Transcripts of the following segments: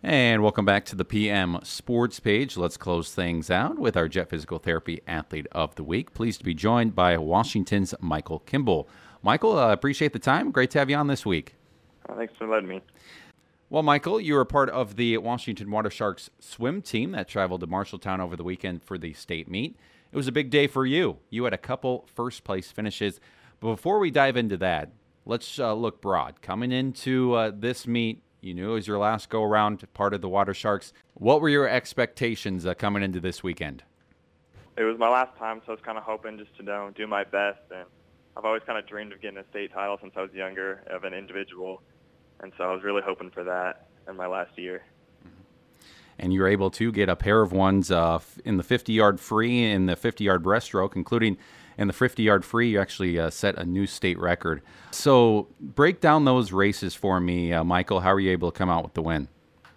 And welcome back to the PM Sports Page. Let's close things out with our Jet Physical Therapy Athlete of the Week. Pleased to be joined by Washington's Michael Kimball. Michael, appreciate the time. Great to have you on this week. Thanks for letting me. Well, Michael, you were part of the Washington Water Sharks swim team that traveled to Marshalltown over the weekend for the state meet. It was a big day for you. You had a couple first-place finishes. But before we dive into that, let's look broad. Coming into this meet, you knew it was your last go-around, part of the Water Sharks. What were your expectations coming into this weekend? It was my last time, so I was kind of hoping just to do my best. And I've always kind of dreamed of getting a state title since I was younger, of an individual. And so I was really hoping for that in my last year. And you were able to get a pair of ones in the 50-yard free and the 50-yard breaststroke, including in the 50-yard free, you actually set a new state record. So break down those races for me, Michael. How were you able to come out with the win?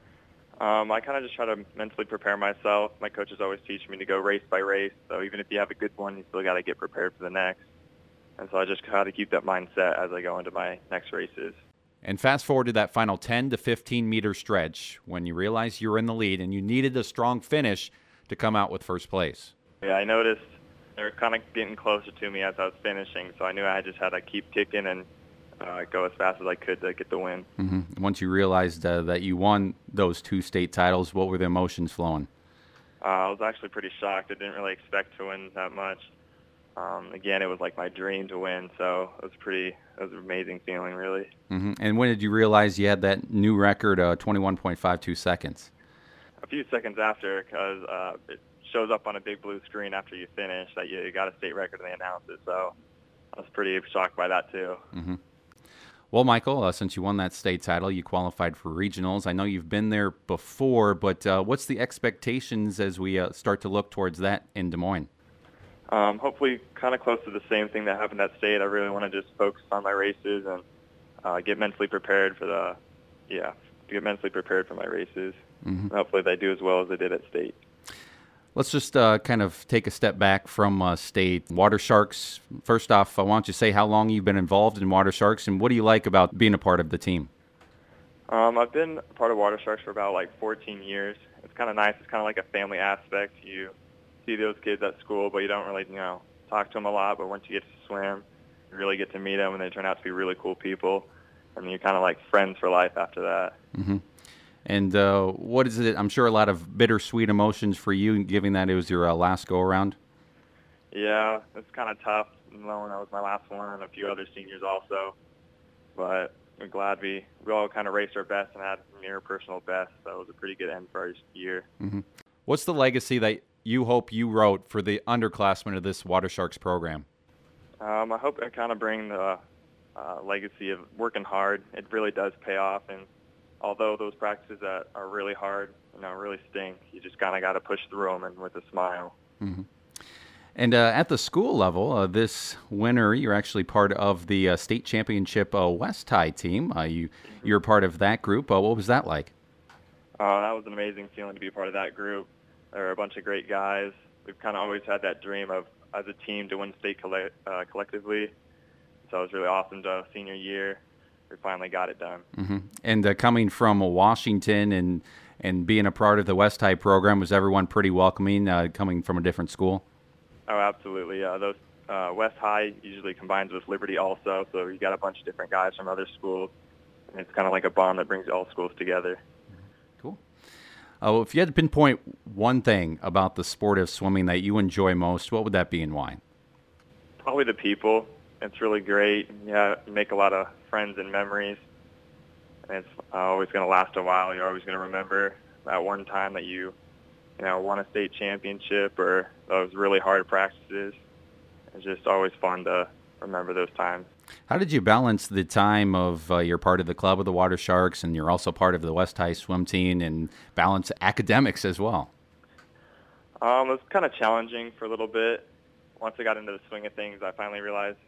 I kind of just try to mentally prepare myself. My coaches always teach me to go race by race. So even if you have a good one, you still got to get prepared for the next. And so I just try to keep that mindset as I go into my next races. And fast forward to that final 10 to 15 meter stretch when you realized you were in the lead and you needed a strong finish to come out with first place. Yeah, I noticed they were kind of getting closer to me as I was finishing, so I knew I just had to keep kicking and go as fast as I could to get the win. Mm-hmm. Once you realized that you won those two state titles, what were the emotions flowing? I was actually pretty shocked. I didn't really expect to win that much. Again, it was like my dream to win, so it was an amazing feeling, really. Mm-hmm. And when did you realize you had that new record, 21.52 seconds? A few seconds after, because it shows up on a big blue screen after you finish that you got a state record and they announce it, so I was pretty shocked by that too. Mm-hmm. Well, Michael, since you won that state title, you qualified for regionals. I know you've been there before, but what's the expectations as we start to look towards that in Des Moines? Hopefully kind of close to the same thing that happened at state. I really want to just focus on my races and get mentally prepared for my races. Mm-hmm. Hopefully they do as well as they did at state. Let's just kind of take a step back from state. Water Sharks, first off, why don't you say how long you've been involved in Water Sharks and what do you like about being a part of the team? I've been a part of Water Sharks for about 14 years. It's kind of nice. It's kind of like a family aspect. You see those kids at school, but you don't really, talk to them a lot. But once you get to swim, you really get to meet them, and they turn out to be really cool people. And you're kind of like friends for life after that. Mm-hmm. And what is it? I'm sure a lot of bittersweet emotions for you, given that it was your last go-around. Yeah, it's kind of tough, knowing that was my last one, and a few other seniors also. But we're glad we all kind of raced our best and had near personal best, so it was a pretty good end for our year. Mm-hmm. What's the legacy that you hope you wrote for the underclassmen of this Water Sharks program? I hope I kind of bring the legacy of working hard. It really does pay off, and although those practices that are really hard, really stink, you just kind of got to push through them and with a smile. Mm-hmm. And at the school level, this winter, you're actually part of the state championship West High team. You're part of that group. What was that like? That was an amazing feeling to be a part of that group. There were a bunch of great guys. We've kind of always had that dream of, as a team, to win state collectively. So it was really awesome to senior year. We finally got it done. Mm-hmm. And coming from Washington and being a part of the West High program, was everyone pretty welcoming coming from a different school? Oh, absolutely. Those West High usually combines with Liberty also, so you got a bunch of different guys from other schools. And it's kind of like a bond that brings all schools together. Cool. If you had to pinpoint one thing about the sport of swimming that you enjoy most, what would that be and why? Probably the people. It's really great. Yeah, you make a lot of friends and memories. And it's always going to last a while. You're always going to remember that one time that you won a state championship or those really hard practices. It's just always fun to remember those times. How did you balance the time of you're part of the club of the Water Sharks and you're also part of the West High swim team and balance academics as well? It was kind of challenging for a little bit. Once I got into the swing of things, I finally realized,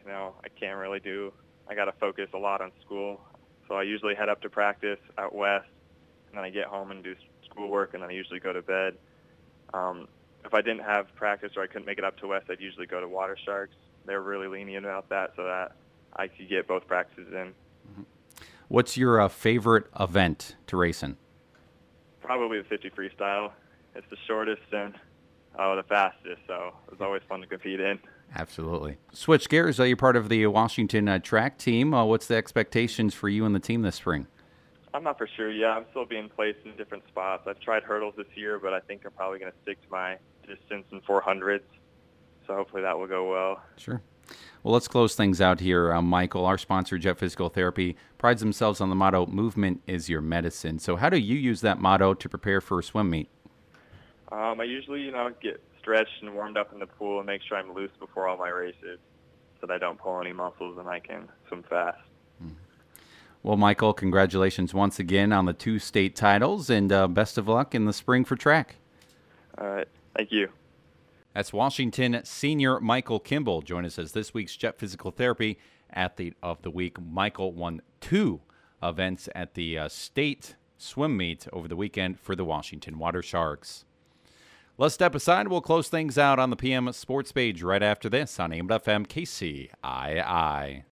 I got to focus a lot on school. So I usually head up to practice at West, and then I get home and do schoolwork, and then I usually go to bed. If I didn't have practice or I couldn't make it up to West, I'd usually go to Water Sharks. They were really lenient about that so that I could get both practices in. Mm-hmm. What's your favorite event to race in? Probably the 50 freestyle. It's the shortest and the fastest, so it was always fun to compete in. Absolutely. Switch gears. You're part of the Washington track team. What's the expectations for you and the team this spring? I'm not for sure yet. I'm still being placed in different spots. I've tried hurdles this year, but I think I'm probably going to stick to my distance in 400s. So hopefully that will go well. Sure. Well, let's close things out here. Michael, our sponsor, Jet Physical Therapy, prides themselves on the motto, movement is your medicine. So how do you use that motto to prepare for a swim meet? I usually, get stretched and warmed up in the pool and make sure I'm loose before all my races so that I don't pull any muscles and I can swim fast. Well, Michael, congratulations once again on the 2 state titles, and best of luck in the spring for track. All right. Thank you. That's Washington senior Michael Kimball. Join us as this week's Jet Physical Therapy Athlete of the Week. Michael won 2 events at the state swim meet over the weekend for the Washington Water Sharks. Let's step aside. We'll close things out on the PM Sports page right after this on AM FM KCII.